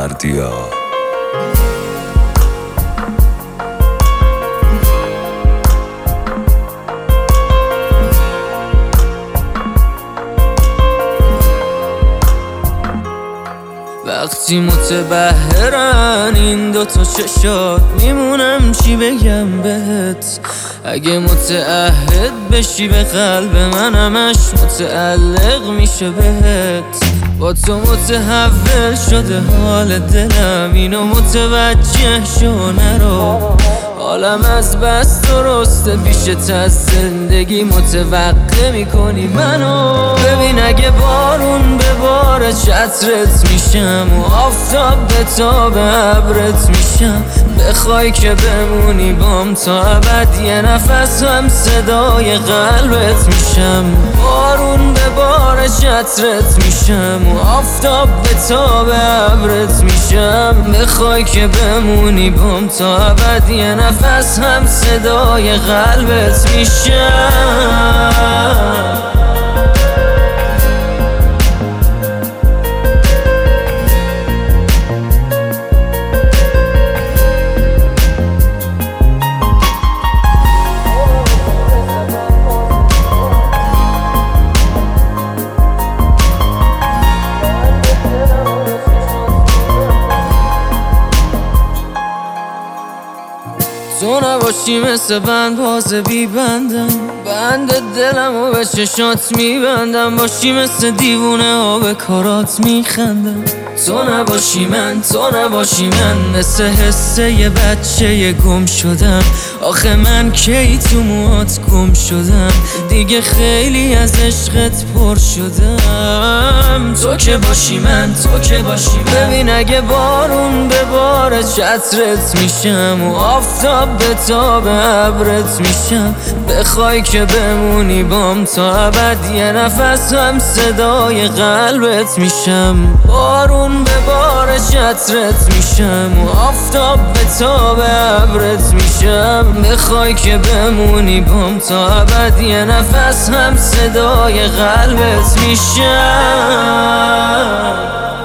بردیا. وقتی متبهرن این دوتا چشات میمونم چی بگم بهت. اگه متعهد بشی به قلب من همش متعلق میشه بهت. با تو متحول شده حال دلم، اینو متوجه شو نرو. حالم از بس درسته پیشت از زندگی متوقع میکنی منو. ببین اگه بارون بباره چترت میشم و آفتاب به تاب ابرت میشم. بخوای که بمونی بام تا ابد یه نفس هم صدای قلبت میشم. بارون بباره چترت میشم و آفتاب به تاب ابرت میشم. بخوای که بمونی بام تا ابد یه نفس هم صدای قلبت میشم. تو نباشی مثل بند باز بی بندم، بند دلم و به چشات میبندم. باشی مثل دیوونه ها به کارات میخندم. تو نباشی من مثل حسه یه بچه یه گم شدم. آخه من کی تو موهات گم شدم، دیگه خیلی از عشقت پر شدم. تو که باشی من ببین اگه بارون بباره چترت میشم و آفتاب به تاب ابرت میشم. بخوای که بمونی بام تا ابد یه نفس هم صدای قلبت میشم. بارون بباره چترت میشم و آفتاب به تاب ابرت میشم. بخوای که بمونی بام تا ابد یه نفس هم صدای قلبت میشم.